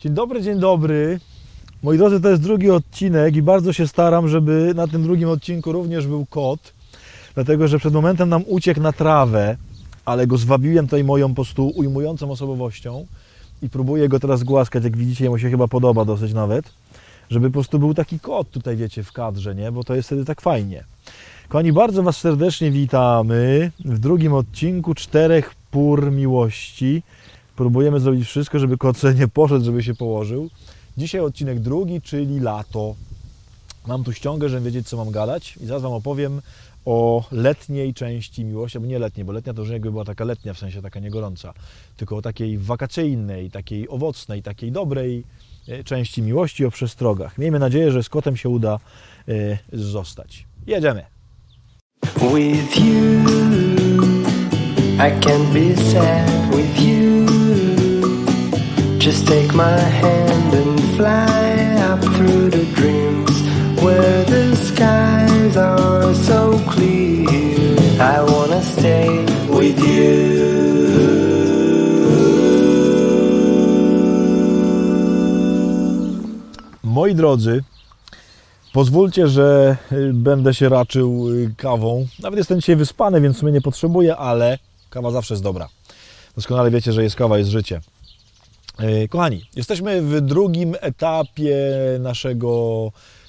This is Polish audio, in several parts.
Dzień dobry. Moi drodzy, to jest drugi odcinek i bardzo się staram, żeby na tym drugim odcinku również był kot, dlatego że przed momentem nam uciekł na trawę, ale go zwabiłem tutaj moją po prostu ujmującą osobowością i próbuję go teraz głaskać, jak widzicie, jemu się chyba podoba dosyć nawet, żeby po prostu był taki kot tutaj, wiecie, w kadrze, nie? Bo to jest wtedy tak fajnie. Kochani, bardzo Was serdecznie witamy w drugim odcinku 4 pór miłości. Próbujemy zrobić wszystko, żeby kot sobie nie poszedł, żeby się położył. Dzisiaj odcinek drugi, czyli lato. Mam tu ściągę, żeby wiedzieć, co mam gadać i zaraz Wam opowiem o letniej części miłości, albo nie letniej, bo letnia to już jakby była taka letnia, w sensie taka nie gorąca, tylko o takiej wakacyjnej, takiej owocnej, takiej dobrej części miłości, o przestrogach. Miejmy nadzieję, że z kotem się uda zostać. Jedziemy! With you, I can be sad with you. Just take my hand and fly up through the dreams where the skies are so clear. I wanna stay with you. Moi drodzy, pozwólcie, że będę się raczył kawą. Nawet jestem dzisiaj wyspany, więc w sumie nie potrzebuję, ale kawa zawsze jest dobra. Doskonale wiecie, że kawa jest życie. Kochani, jesteśmy w drugim etapie naszego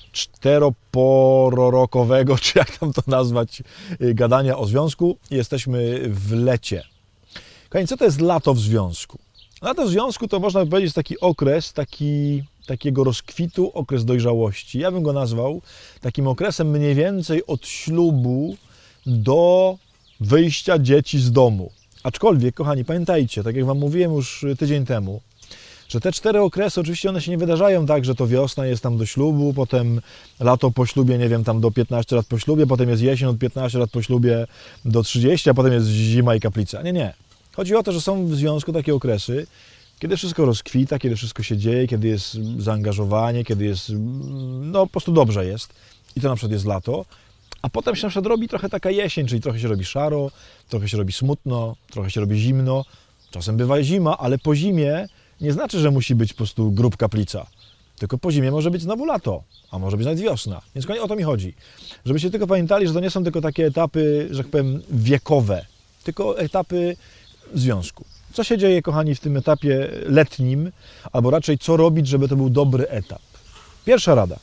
czteropororokowego, czy jak tam to nazwać, gadania o związku. Jesteśmy w lecie. Kochani, co to jest lato w związku? Lato w związku to można by powiedzieć taki okres, takiego rozkwitu, okres dojrzałości. Ja bym go nazwał takim okresem mniej więcej od ślubu do wyjścia dzieci z domu. Aczkolwiek, kochani, pamiętajcie, tak jak Wam mówiłem już tydzień temu, że te 4 okresy, oczywiście one się nie wydarzają tak, że to wiosna jest tam do ślubu, potem lato po ślubie, nie wiem, tam do 15 lat po ślubie, potem jest jesień od 15 lat po ślubie do 30, a potem jest zima i kaplica. Nie, nie. Chodzi o to, że są w związku takie okresy, kiedy wszystko rozkwita, kiedy wszystko się dzieje, kiedy jest zaangażowanie, kiedy jest, no po prostu dobrze jest. I to na przykład jest lato. A potem się na przykład robi trochę taka jesień, czyli trochę się robi szaro, trochę się robi smutno, trochę się robi zimno. Czasem bywa zima, ale po zimie nie znaczy, że musi być po prostu grób kaplica. Tylko po zimie może być znowu lato, a może być nawet wiosna. Więc o to mi chodzi. Żebyście tylko pamiętali, że to nie są tylko takie etapy, że tak powiem, wiekowe, tylko etapy związku. Co się dzieje, kochani, w tym etapie letnim, albo raczej co robić, żeby to był dobry etap? Pierwsza rada.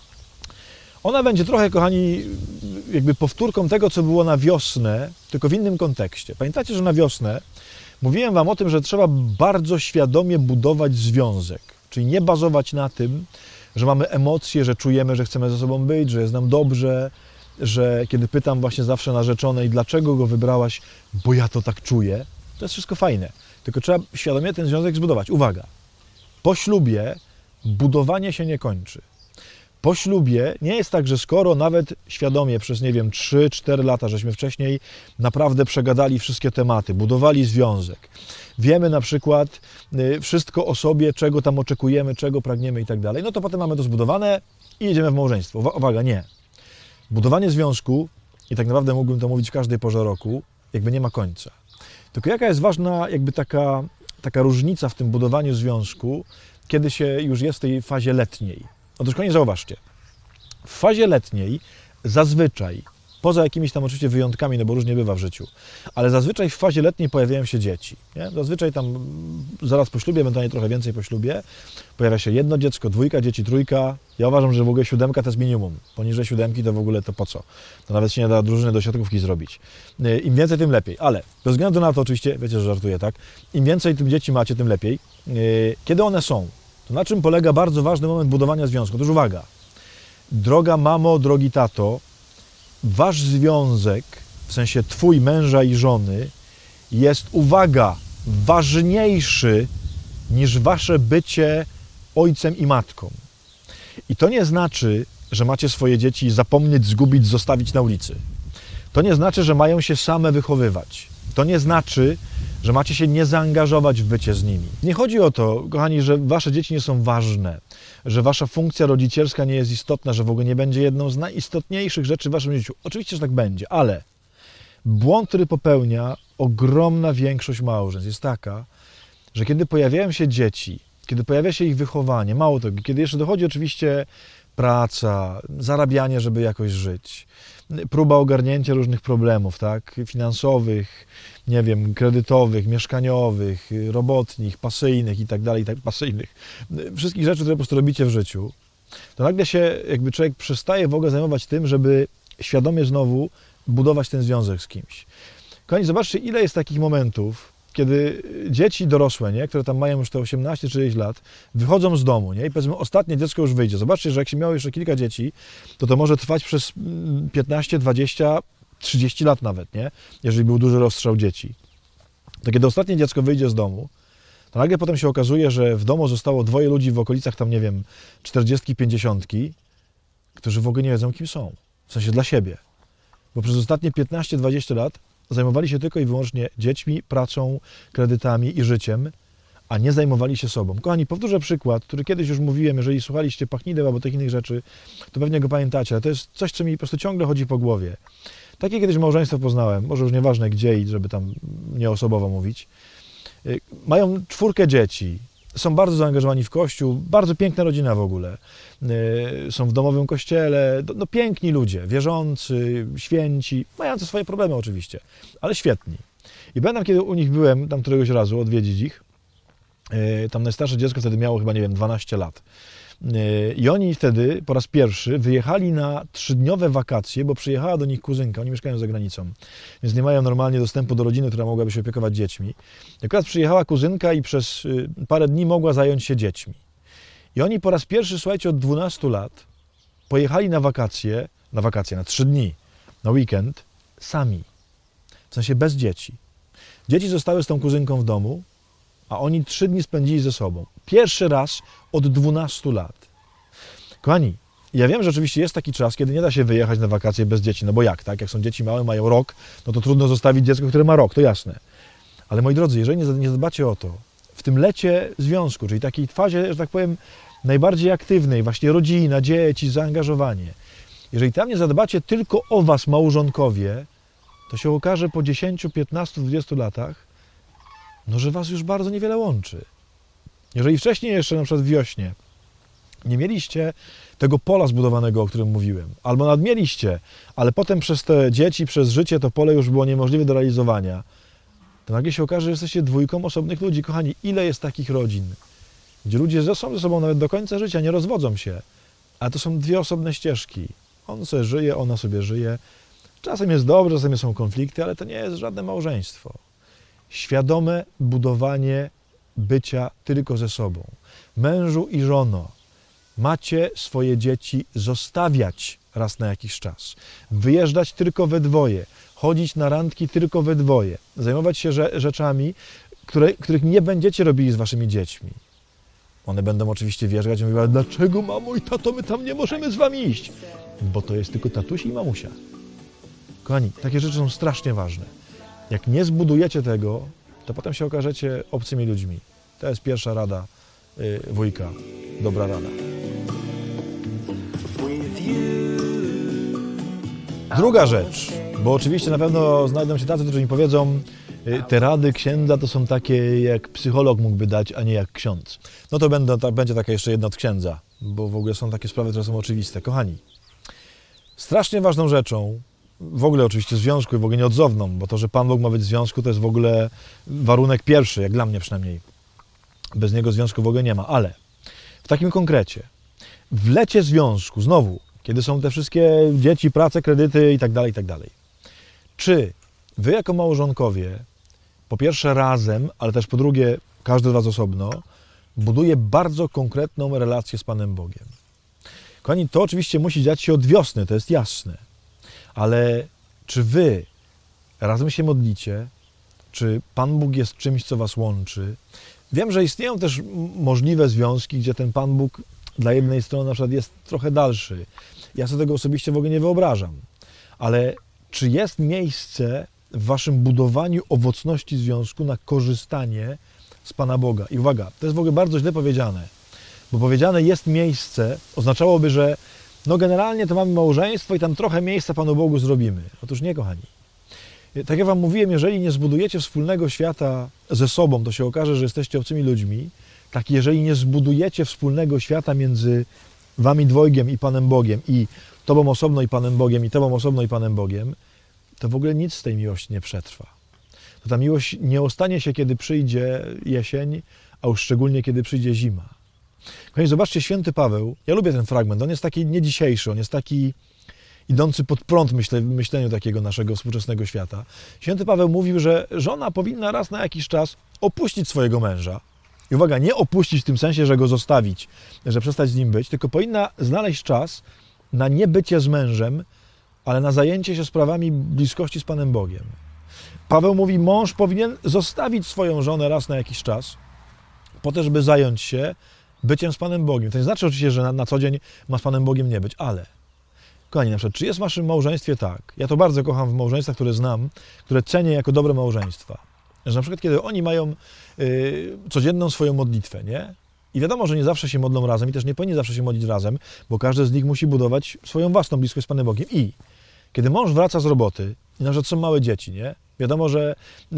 Ona będzie trochę, kochani, jakby powtórką tego, co było na wiosnę, tylko w innym kontekście. Pamiętacie, że na wiosnę mówiłem Wam o tym, że trzeba bardzo świadomie budować związek, czyli nie bazować na tym, że mamy emocje, że czujemy, że chcemy ze sobą być, że jest nam dobrze, że kiedy pytam właśnie zawsze narzeczonej, dlaczego go wybrałaś, bo ja to tak czuję, to jest wszystko fajne, tylko trzeba świadomie ten związek zbudować. Uwaga, po ślubie budowanie się nie kończy. Po ślubie nie jest tak, że skoro nawet świadomie przez, nie wiem, 3-4 lata, żeśmy wcześniej naprawdę przegadali wszystkie tematy, budowali związek, wiemy na przykład wszystko o sobie, czego tam oczekujemy, czego pragniemy i tak dalej, no to potem mamy to zbudowane i jedziemy w małżeństwo. Uwaga, nie. Budowanie związku, i tak naprawdę mógłbym to mówić w każdej porze roku, jakby nie ma końca. Tylko jaka jest ważna jakby taka różnica w tym budowaniu związku, kiedy się już jest w tej fazie letniej. Otóż kochani, zauważcie, w fazie letniej zazwyczaj, poza jakimiś tam oczywiście wyjątkami, no bo różnie bywa w życiu, ale zazwyczaj w fazie letniej pojawiają się dzieci. Nie? Zazwyczaj tam zaraz po ślubie, ewentualnie trochę więcej po ślubie, pojawia się 1 dziecko, 2 dzieci, 3. Ja uważam, że w ogóle 7 to jest minimum. Poniżej 7 to w ogóle to po co? To nawet się nie da drużyny do siatkówki zrobić. Im więcej, tym lepiej. Ale bez względu na to oczywiście, wiecie, że żartuję, tak? Im więcej tym dzieci macie, tym lepiej. Kiedy one są? To na czym polega bardzo ważny moment budowania związku? Otóż uwaga, droga mamo, drogi tato, wasz związek, w sensie twój męża i żony, jest, uwaga, ważniejszy niż wasze bycie ojcem i matką. I to nie znaczy, że macie swoje dzieci zapomnieć, zgubić, zostawić na ulicy. To nie znaczy, że mają się same wychowywać. To nie znaczy, że macie się nie zaangażować w bycie z nimi. Nie chodzi o to, kochani, że wasze dzieci nie są ważne, że wasza funkcja rodzicielska nie jest istotna, że w ogóle nie będzie jedną z najistotniejszych rzeczy w waszym życiu. Oczywiście, że tak będzie, ale błąd, który popełnia ogromna większość małżeństw, jest taka, że kiedy pojawiają się dzieci, kiedy pojawia się ich wychowanie, mało tego, kiedy jeszcze dochodzi oczywiście praca, zarabianie, żeby jakoś żyć, próba ogarnięcia różnych problemów, tak, finansowych, nie wiem, kredytowych, mieszkaniowych, robotnych, pasyjnych i tak dalej, pasyjnych, wszystkich rzeczy, które po prostu robicie w życiu, to nagle się jakby człowiek przestaje w ogóle zajmować tym, żeby świadomie znowu budować ten związek z kimś. Kochani, zobaczcie, ile jest takich momentów, kiedy dzieci dorosłe, nie, które tam mają już te 18-30 lat, wychodzą z domu, nie, i powiedzmy ostatnie dziecko już wyjdzie. Zobaczcie, że jak się miało jeszcze kilka dzieci, to może trwać przez 15, 20, 30 lat nawet, nie, jeżeli był duży rozstrzał dzieci. To kiedy ostatnie dziecko wyjdzie z domu, to nagle potem się okazuje, że w domu zostało dwoje ludzi w okolicach tam, nie wiem, 40, 50, którzy w ogóle nie wiedzą, kim są. W sensie dla siebie. Bo przez ostatnie 15-20 lat zajmowali się tylko i wyłącznie dziećmi, pracą, kredytami i życiem, a nie zajmowali się sobą. Kochani, powtórzę przykład, który kiedyś już mówiłem, jeżeli słuchaliście Pachnideł albo tych innych rzeczy, to pewnie go pamiętacie, ale to jest coś, co mi po prostu ciągle chodzi po głowie. Takie kiedyś małżeństwo poznałem, może już nieważne gdzie i żeby tam nieosobowo mówić. Mają 4 dzieci, są bardzo zaangażowani w Kościół, bardzo piękna rodzina w ogóle. Są w domowym kościele, no piękni ludzie, wierzący, święci, mający swoje problemy oczywiście, ale świetni. I pamiętam, kiedy u nich byłem, tam któregoś razu odwiedzić ich, tam najstarsze dziecko wtedy miało chyba, nie wiem, 12 lat. I oni wtedy po raz pierwszy wyjechali na 3-dniowe wakacje, bo przyjechała do nich kuzynka, oni mieszkają za granicą, więc nie mają normalnie dostępu do rodziny, która mogłaby się opiekować dziećmi. I akurat przyjechała kuzynka i przez parę dni mogła zająć się dziećmi. I oni po raz pierwszy, słuchajcie, od 12 lat pojechali na wakacje, na 3 dni, na weekend, sami. W sensie bez dzieci. Dzieci zostały z tą kuzynką w domu, a oni 3 dni spędzili ze sobą. Pierwszy raz od 12 lat. Kochani, ja wiem, że oczywiście jest taki czas, kiedy nie da się wyjechać na wakacje bez dzieci, no bo jak, tak? Jak są dzieci małe, mają rok, no to trudno zostawić dziecko, które ma rok, to jasne. Ale moi drodzy, jeżeli nie zadbacie o to, w tym lecie związku, czyli takiej fazie, że tak powiem, najbardziej aktywnej, właśnie rodzina, dzieci, zaangażowanie, jeżeli tam nie zadbacie tylko o was, małżonkowie, to się okaże po 10, 15, 20 latach, no, że was już bardzo niewiele łączy. Jeżeli wcześniej jeszcze, na przykład w wiośnie, nie mieliście tego pola zbudowanego, o którym mówiłem, albo nadmieliście, ale potem przez te dzieci, przez życie to pole już było niemożliwe do realizowania, to nagle się okaże, że jesteście 2 osobnych ludzi. Kochani, ile jest takich rodzin, gdzie ludzie są ze sobą nawet do końca życia, nie rozwodzą się, a to są 2 osobne ścieżki. On sobie żyje, ona sobie żyje. Czasem jest dobrze, czasem są konflikty, ale to nie jest żadne małżeństwo. Świadome budowanie bycia tylko ze sobą. Mężu i żono, macie swoje dzieci zostawiać raz na jakiś czas. Wyjeżdżać tylko we dwoje. Chodzić na randki tylko we dwoje. Zajmować się rzeczami, których nie będziecie robili z waszymi dziećmi. One będą oczywiście wjeżdżać i mówiły, dlaczego mamo i tato, my tam nie możemy z wami iść? Bo to jest tylko tatuś i mamusia. Kochani, takie rzeczy są strasznie ważne. Jak nie zbudujecie tego, to potem się okażecie obcymi ludźmi. To jest pierwsza rada wujka. Dobra rada. Druga rzecz, bo oczywiście na pewno znajdą się tacy, którzy mi powiedzą, te rady księdza to są takie, jak psycholog mógłby dać, a nie jak ksiądz. No to będzie taka jeszcze jedna od księdza, bo w ogóle są takie sprawy, które są oczywiste. Kochani, strasznie ważną rzeczą, w ogóle oczywiście związku i w ogóle nieodzowną, bo to, że Pan Bóg ma być w związku, to jest w ogóle warunek pierwszy, jak dla mnie przynajmniej. Bez niego związku w ogóle nie ma, ale w takim konkrecie, w lecie związku, znowu, kiedy są te wszystkie dzieci, prace, kredyty i tak dalej, czy wy jako małżonkowie, po pierwsze razem, ale też po drugie każdy z was osobno, buduje bardzo konkretną relację z Panem Bogiem? Kochani, to oczywiście musi dziać się od wiosny, to jest jasne, ale czy wy razem się modlicie? Czy Pan Bóg jest czymś, co was łączy? Wiem, że istnieją też możliwe związki, gdzie ten Pan Bóg dla jednej strony na przykład jest trochę dalszy. Ja sobie tego osobiście w ogóle nie wyobrażam. Ale czy jest miejsce w waszym budowaniu owocności związku na korzystanie z Pana Boga? I uwaga, to jest w ogóle bardzo źle powiedziane, bo powiedziane jest miejsce, oznaczałoby, że no generalnie to mamy małżeństwo i tam trochę miejsca Panu Bogu zrobimy. Otóż nie, kochani. Tak jak wam mówiłem, jeżeli nie zbudujecie wspólnego świata ze sobą, to się okaże, że jesteście obcymi ludźmi, tak jeżeli nie zbudujecie wspólnego świata między wami dwojgiem i Panem Bogiem i tobą osobno i Panem Bogiem i tobą osobno i Panem Bogiem, to w ogóle nic z tej miłości nie przetrwa. To ta miłość nie ostanie się, kiedy przyjdzie jesień, a już szczególnie, kiedy przyjdzie zima. Kochani, zobaczcie, święty Paweł, ja lubię ten fragment, on jest taki nie dzisiejszy, on jest taki idący pod prąd myśleniu takiego naszego współczesnego świata. Święty Paweł mówił, że żona powinna raz na jakiś czas opuścić swojego męża. I uwaga, nie opuścić w tym sensie, że go zostawić, że przestać z nim być, tylko powinna znaleźć czas na niebycie z mężem, ale na zajęcie się sprawami bliskości z Panem Bogiem. Paweł mówi, mąż powinien zostawić swoją żonę raz na jakiś czas, po to, żeby zająć się byciem z Panem Bogiem. To nie znaczy oczywiście, że na co dzień ma z Panem Bogiem nie być, ale kochani, na przykład, czy jest w waszym małżeństwie tak? Ja to bardzo kocham w małżeństwach, które znam, które cenię jako dobre małżeństwa. Że na przykład, kiedy oni mają codzienną swoją modlitwę, nie? I wiadomo, że nie zawsze się modlą razem i też nie powinni zawsze się modlić razem, bo każdy z nich musi budować swoją własną bliskość z Panem Bogiem. I kiedy mąż wraca z roboty, i na przykład są małe dzieci, nie? Wiadomo, że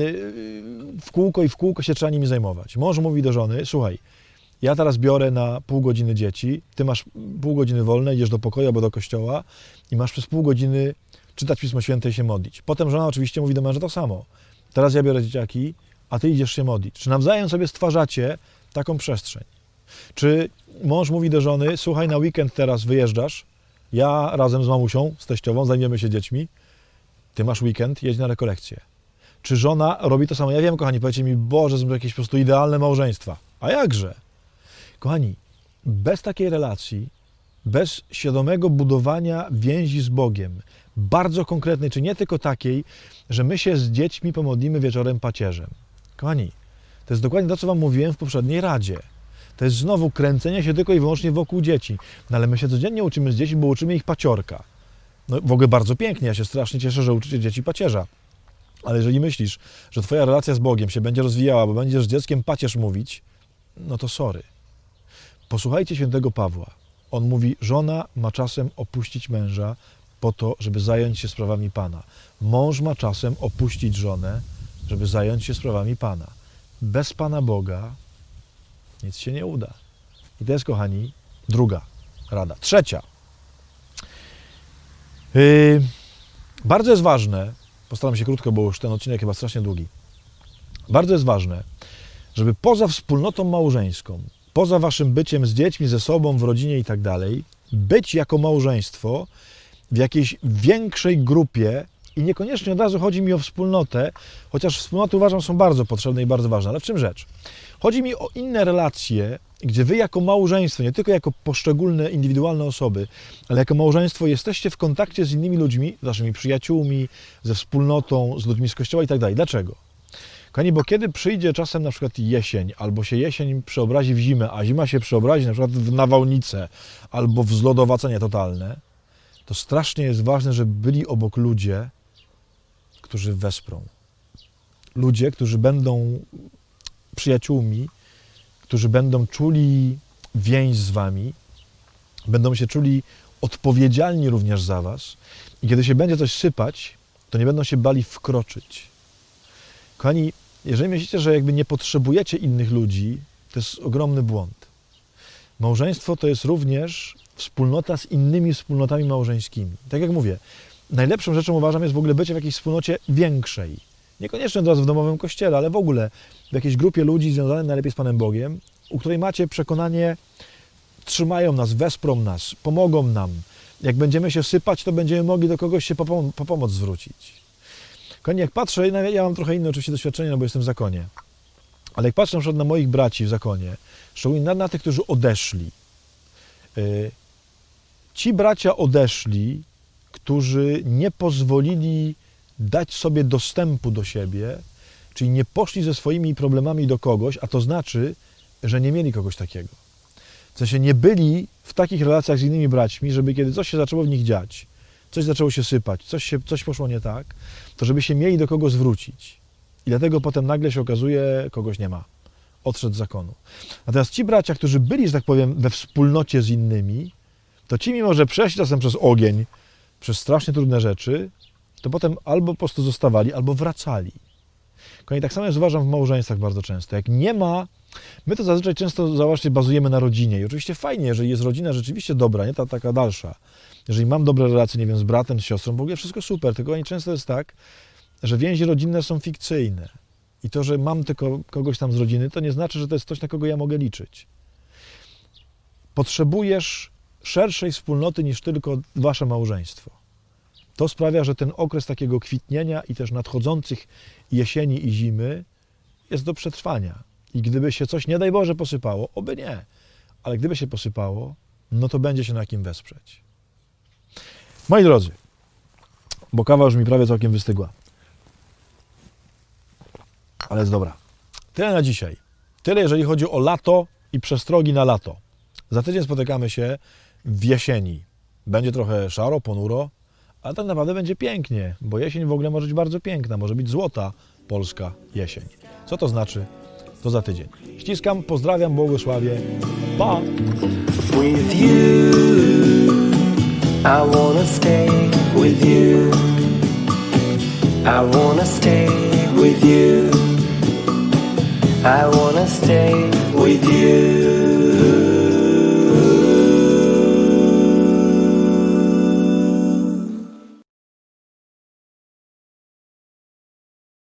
w kółko się trzeba nimi zajmować. Mąż mówi do żony, słuchaj, ja teraz biorę na pół godziny dzieci, ty masz pół godziny wolne, idziesz do pokoju albo do kościoła i masz przez pół godziny czytać Pismo Święte i się modlić. Potem żona oczywiście mówi do męża to samo. Teraz ja biorę dzieciaki, a ty idziesz się modlić. Czy nawzajem sobie stwarzacie taką przestrzeń? Czy mąż mówi do żony, słuchaj, na weekend teraz wyjeżdżasz, ja razem z mamusią, z teściową, zajmiemy się dziećmi, ty masz weekend, jedź na rekolekcję. Czy żona robi to samo? Ja wiem, kochani, powiecie mi, Boże, są jakieś po prostu idealne małżeństwa. A jakże? Kochani, bez takiej relacji, bez świadomego budowania więzi z Bogiem, bardzo konkretnej, czy nie tylko takiej, że my się z dziećmi pomodlimy wieczorem pacierzem. Kochani, to jest dokładnie to, co wam mówiłem w poprzedniej radzie. To jest znowu kręcenie się tylko i wyłącznie wokół dzieci. No ale my się codziennie uczymy z dzieci, bo uczymy ich paciorka. No w ogóle bardzo pięknie, ja się strasznie cieszę, że uczycie dzieci pacierza. Ale jeżeli myślisz, że twoja relacja z Bogiem się będzie rozwijała, bo będziesz z dzieckiem pacierz mówić, no to sorry. Posłuchajcie świętego Pawła. On mówi, żona ma czasem opuścić męża po to, żeby zająć się sprawami Pana. Mąż ma czasem opuścić żonę, żeby zająć się sprawami Pana. Bez Pana Boga nic się nie uda. I to jest, kochani, druga rada. Trzecia. Bardzo jest ważne, postaram się krótko, bo już ten odcinek chyba strasznie długi. Bardzo jest ważne, żeby poza wspólnotą małżeńską, poza waszym byciem z dziećmi, ze sobą, w rodzinie i tak dalej, być jako małżeństwo w jakiejś większej grupie i niekoniecznie od razu chodzi mi o wspólnotę, chociaż wspólnoty uważam są bardzo potrzebne i bardzo ważne, ale w czym rzecz? Chodzi mi o inne relacje, gdzie wy jako małżeństwo, nie tylko jako poszczególne, indywidualne osoby, ale jako małżeństwo jesteście w kontakcie z innymi ludźmi, z waszymi przyjaciółmi, ze wspólnotą, z ludźmi z kościoła i tak dalej. Dlaczego? Kochani, bo kiedy przyjdzie czasem na przykład jesień, albo się jesień przeobrazi w zimę, a zima się przeobrazi na przykład w nawałnicę, albo w zlodowacenie totalne, to strasznie jest ważne, żeby byli obok ludzie, którzy wesprą. Ludzie, którzy będą przyjaciółmi, którzy będą czuli więź z wami, będą się czuli odpowiedzialni również za was i kiedy się będzie coś sypać, to nie będą się bali wkroczyć. Kochani, jeżeli myślicie, że jakby nie potrzebujecie innych ludzi, to jest ogromny błąd. Małżeństwo to jest również wspólnota z innymi wspólnotami małżeńskimi. Tak jak mówię, najlepszą rzeczą uważam jest w ogóle bycie w jakiejś wspólnocie większej. Niekoniecznie od razu w domowym kościele, ale w ogóle w jakiejś grupie ludzi związanych najlepiej z Panem Bogiem, u której macie przekonanie, trzymają nas, wesprą nas, pomogą nam. Jak będziemy się sypać, to będziemy mogli do kogoś się po pomoc zwrócić. Kochani, jak patrzę, ja mam trochę inne oczywiście doświadczenie, no bo jestem w zakonie, ale jak patrzę na przykład na moich braci w zakonie, szczególnie na tych, którzy odeszli, ci bracia odeszli, którzy nie pozwolili dać sobie dostępu do siebie, czyli nie poszli ze swoimi problemami do kogoś, a to znaczy, że nie mieli kogoś takiego. W sensie nie byli w takich relacjach z innymi braćmi, żeby kiedy coś się zaczęło w nich dziać, coś zaczęło się sypać, coś poszło nie tak, to żeby się mieli do kogo zwrócić. I dlatego potem nagle się okazuje, kogoś nie ma. Odszedł z zakonu. Natomiast ci bracia, którzy byli, że tak powiem, we wspólnocie z innymi, to ci mimo, że przeszli czasem przez ogień, przez strasznie trudne rzeczy, to potem albo po prostu zostawali, albo wracali. I tak samo jest, uważam, w małżeństwach bardzo często. Jak nie ma My to zazwyczaj często, zauważcie, bazujemy na rodzinie. I oczywiście fajnie, jeżeli jest rodzina rzeczywiście dobra, nie ta taka dalsza. Jeżeli mam dobre relacje, nie wiem, z bratem, z siostrą, w ogóle wszystko super, tylko często jest tak, że więzi rodzinne są fikcyjne. I to, że mam tylko kogoś tam z rodziny, to nie znaczy, że to jest ktoś, na kogo ja mogę liczyć. Potrzebujesz szerszej wspólnoty niż tylko wasze małżeństwo. To sprawia, że ten okres takiego kwitnienia i też nadchodzących jesieni i zimy jest do przetrwania. I gdyby się coś, nie daj Boże, posypało, oby nie, ale gdyby się posypało, no to będzie się na kim wesprzeć. Moi drodzy, bo kawa już mi prawie całkiem wystygła, ale jest dobra. Tyle na dzisiaj. Tyle, jeżeli chodzi o lato i przestrogi na lato. Za tydzień spotykamy się w jesieni. Będzie trochę szaro, ponuro, ale tak naprawdę będzie pięknie, bo jesień w ogóle może być bardzo piękna, może być złota polska jesień. Co to znaczy? To za tydzień. Ściskam, pozdrawiam, błogosławię. Pa! With you, I wanna stay with you. I wanna stay with you. I wanna stay with you.